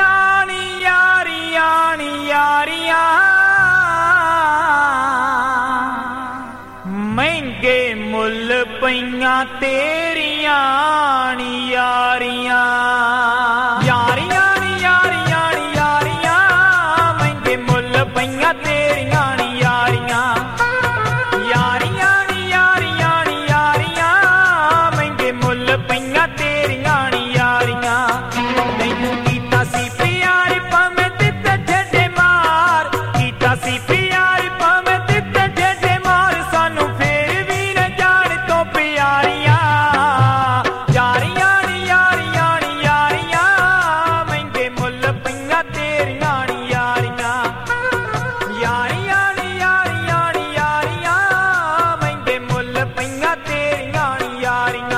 यारियां नी यारियां नी यारियां महंगे मुल पईयां तेरियां नी यारियां यारियां नी यारियां नी यारियां महंगे मुल पईयां तेरियां नी यारियां यारियां नी यारियां नी यारियां महंगे मुल पईयां तेरियां नी यारियां तैनू कीता सी प्यार भावें दित्ते ठेडे मार कीता सी प्यार भावें दित्ते ठेडे मार सानू फेर भी न जान तो प्यारियां यारियां नी यारियां नी यारियां महंगे मुल पईयां तेरियां नी यारियां यारियां नी यारियां नी यारियां महंगे मुल पईयां तेरियां नी यारियां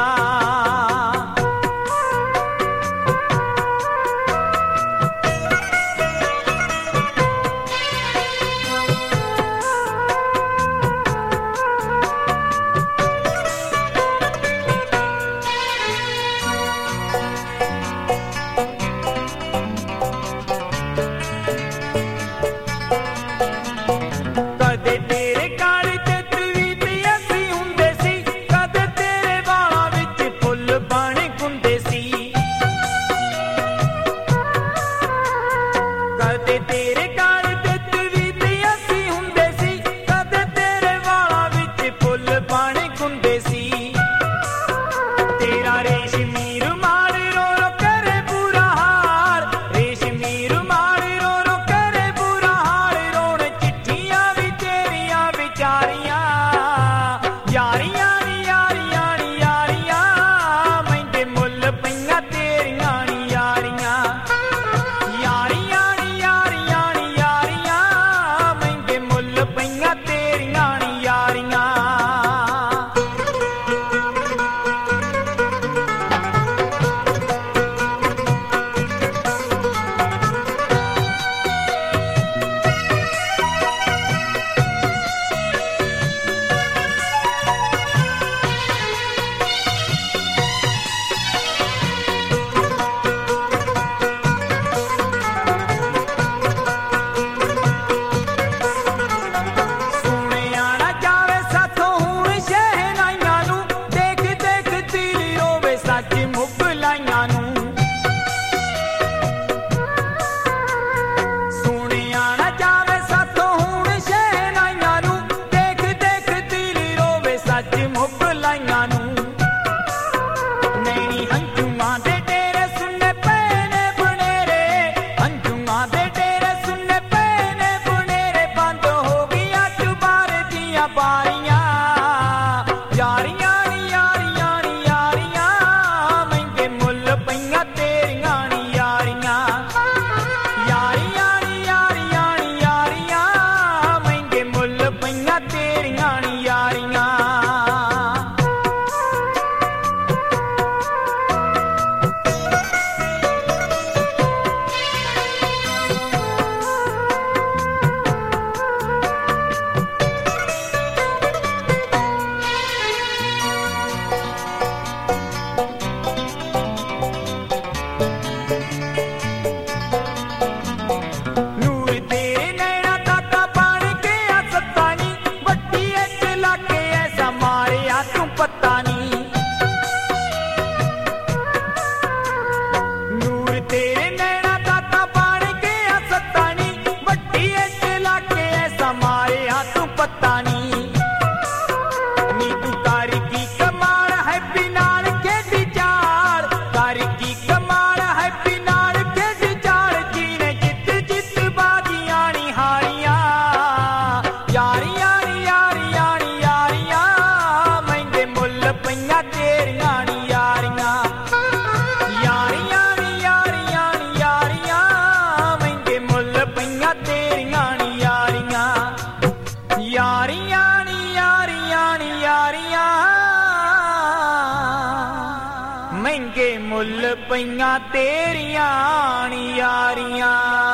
कदे तेरे काल ते तवीत असी हुंदे सी कदे तेरे वालां विच फुੱਲ बण गुंदे सी कदे तेरे काल ते तवीत असी हुंदे सी कदे तेरे वालां विच फुੱਲ बण गुंदे सी तेरा रेशमी रुमाल रो रो करे बुरा हाल रेशमी रुमाल रो रो करे बुरा हाल रोण चिट्ठियां भी तेरियां विचारियां यारियां नी यारियां नी यारियां महंगे मुल पईयां तेरियां नी यारियां यारियां नी यारियां नी यारियां महंगे मुल पईयां तेरियां नी यारियां ਸੁਣਿਆ ਨਾ ਜਾਵੇ ਸਾਥੋਂ ਹੁਣ ਸ਼ਹਿਨਾਈਆਂ ਨੂੰ ਦੇਖ ਦੇਖ ਦਿਲ ਰੋਵੇ ਸੱਚ ਮੁਗਲਾਈਆਂ ਨੂੰ ਸੁਣਿਆ ਨਾ ਜਾਵੇ ਸਾਥੋਂ ਹੁਣ ਸ਼ਹਿਨਾਈਆਂ ਨੂੰ ਦੇਖ ਦੇਖ ਦਿਲ ਰੋਵੇ ਸੱਚ ਮੁਗਲਾਈਆਂ ਨੂੰ ਨੈਣੀ ਹੰਝੂਆਂ ਦੇ ਡੇਰੇ ਸੁਣਨੇ ਪਏ ਨੇ ਬਨੇਰੇ ਹੰਝੂਆਂ ਦੇ ਡੇਰੇ ਸੁਣਨੇ ਪਏ ਨੇ ਬਨੇਰੇ ਬੰਦ ਹੋ ਗਈਆਂ ਚੁਬਾਰ ਦੀਆਂ ਬਾਰੀਆਂ यारियां नी यारियां नी यारियां महंगे मुल पईयां तेरियां नी यारियां यारियां नी यारियां नी यारियां महंगे मुल पईयां तेरियां नी यारियां ਨੂਰ ਤੇਰੇ ਨੈਣਾ ਤਾਤਾ ਬਣ ਕੇ ਆ ਸੱਤਾ ਨੀ ਵੱਡੀ ਇੱਟ ਲਾ ਕੇ ਐਸਾ ਮਾਰਿਆ ਤੂੰ ਪਤਾ ਨੀ ਨੂਰ ਤੇਰੇ ਨੈਣਾ ਤਾਤਾ ਬਣ ਕੇ ਆ ਸੱਤਾ ਨੀ ਵੱਡੀ ਇੱਟ ਲਾ ਕੇ ਐਸਾ ਮਾਰਿਆ ਤੂੰ ਪਤਾ ਨੀ ਨੀ ਤੂੰ ਕਰ ਕੀ ਕਮਾਲ ਹੈ ਬਿਨਾਲ ਖੇਡੀ ਚਾਲ ਕਰ ਕੀ ਕਮਾਲ ਹੈ ਬਿਨਾਲ ਖੇਡੀ ਚਾਲ ਜੀਨੇ ਜਿੱਤ ਜਿੱਤ ਬਾਜੀਆਂ ਨੀ ਹਾਰੀਆਂ यारियां नी यारियां नी यारियां महंगे मुल पईयां तेरियां नी यारियां यारियां नी यारियां नी यारियां महंगे मुल पईयां तेरियां नी यारियां यारियां नी यारियां नी यारियां महंगे मुल पईयां तेरियां नी यारियां